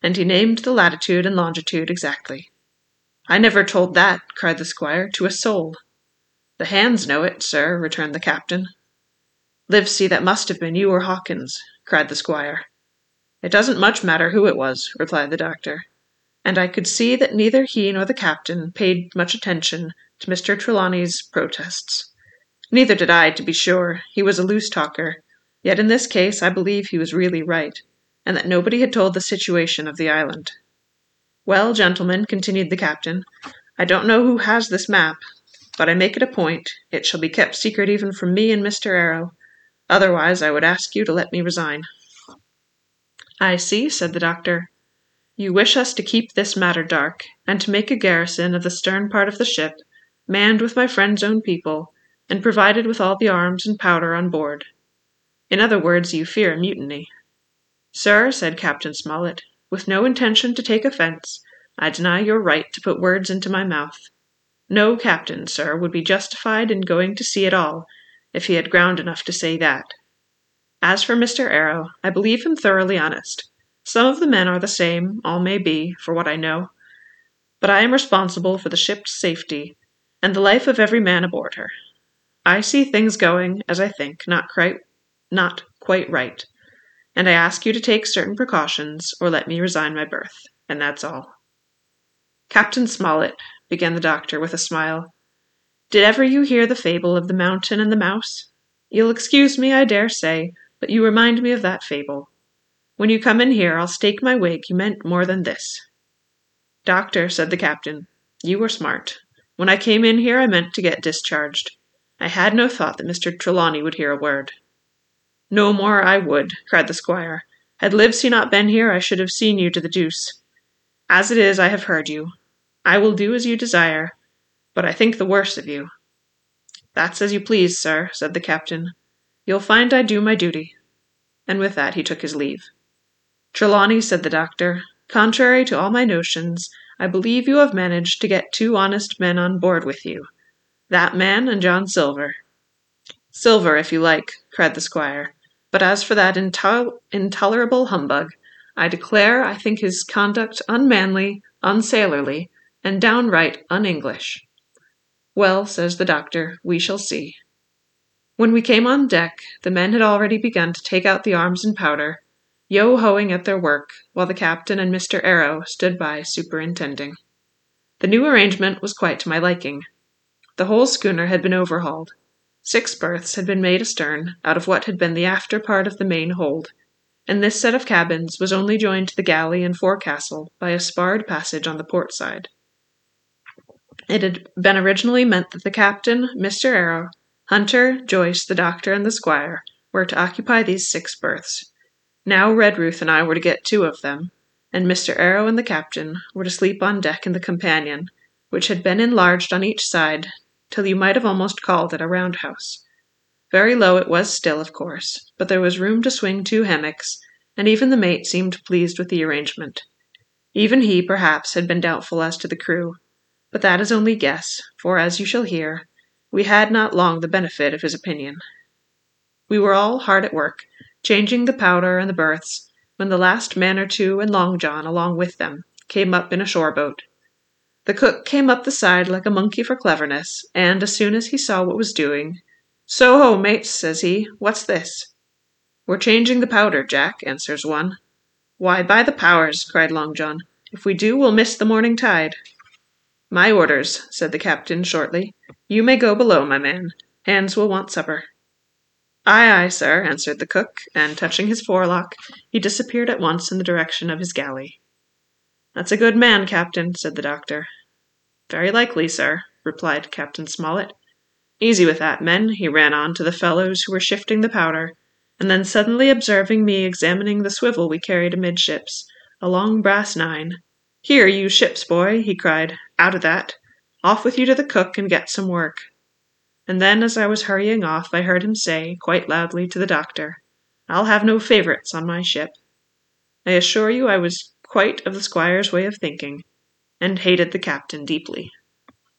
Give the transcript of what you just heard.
and he named the latitude and longitude exactly. "I never told that," cried the squire, "to a soul." "The hands know it, sir," returned the captain. "Livesey, that must have been you or Hawkins," cried the squire. "It doesn't much matter who it was," replied the doctor, and I could see that neither he nor the captain paid much attention to Mr. Trelawney's protests. Neither did I, to be sure. He was a loose talker, yet in this case I believe he was really right, and that nobody had told the situation of the island. "Well, gentlemen," continued the captain, "I don't know who has this map, but I make it a point it shall be kept secret even from me and Mr. Arrow. Otherwise I would ask you to let me resign." "I see," said the doctor. "You wish us to keep this matter dark, and to make a garrison of the stern part of the ship, manned with my friend's own people, and provided with all the arms and powder on board. In other words, you fear a mutiny." "Sir," said Captain Smollett, "with no intention to take offence, I deny your right to put words into my mouth. No captain, sir, would be justified in going to sea at all, if he had ground enough to say that. As for Mr. Arrow, I believe him thoroughly honest. Some of the men are the same, all may be, for what I know. But I am responsible for the ship's safety, and the life of every man aboard her. I see things going, as I think, not quite right, and I ask you to take certain precautions, or let me resign my berth, and that's all." "Captain Smollett," began the doctor with a smile, "did ever you hear the fable of the mountain and the mouse? You'll excuse me, I dare say, but you remind me of that fable. When you come in here, I'll stake my wig you meant more than this." "Doctor," said the captain, "you were smart. When I came in here I meant to get discharged. I had no thought that Mr. Trelawney would hear a word." "No more I would," cried the squire. "Had Livesey not been here, I should have seen you to the deuce. As it is, I have heard you. I will do as you desire, but I think the worse of you." "That's as you please, sir," said the captain. "You'll find I do my duty." And with that he took his leave. "Trelawney," said the doctor, "contrary to all my notions, I believe you have managed to get 2 honest men on board with you. That man and John Silver." "Silver, if you like," cried the squire. "But as for that intolerable humbug, I declare I think his conduct unmanly, unsailorly, and downright un-English." "Well," says the doctor, "we shall see." When we came on deck, the men had already begun to take out the arms and powder, yo-hoing at their work, while the captain and Mr. Arrow stood by superintending. The new arrangement was quite to my liking. The whole schooner had been overhauled. 6 berths had been made astern, out of what had been the after part of the main hold, and this set of cabins was only joined to the galley and forecastle by a sparred passage on the port side. It had been originally meant that the captain, Mr. Arrow, Hunter, Joyce, the doctor, and the squire were to occupy these 6 berths. Now Redruth and I were to get 2 of them, and Mr. Arrow and the captain were to sleep on deck in the companion, which had been enlarged on each side till you might have almost called it a roundhouse. Very low it was still, of course, but there was room to swing 2 hammocks, and even the mate seemed pleased with the arrangement. Even he, perhaps, had been doubtful as to the crew, but that is only guess, for, as you shall hear, we had not long the benefit of his opinion. We were all hard at work, changing the powder and the berths, when the last man or 2, and Long John along with them, came up in a shore boat. The cook came up the side like a monkey for cleverness, and, as soon as he saw what was doing, "So ho, mates," says he, "what's this?" "We're changing the powder, Jack," answers one. "Why, by the powers," cried Long John, "if we do, we'll miss the morning tide." "My orders," said the captain shortly. "You may go below, my man. Hands will want supper." "Aye, aye, sir," answered the cook, and, touching his forelock, he disappeared at once in the direction of his galley. "That's a good man, captain," said the doctor. "Very likely, sir," replied Captain Smollett. "Easy with that, men," he ran on to the fellows who were shifting the powder, and then suddenly observing me examining the swivel we carried amidships, a long brass 9. "Here, you ship's boy," he cried, "out of that. Off with you to the cook and get some work." And then, as I was hurrying off, I heard him say, quite loudly, to the doctor, "I'll have no favourites on my ship." I assure you I was quite of the squire's way of thinking, and hated the captain deeply.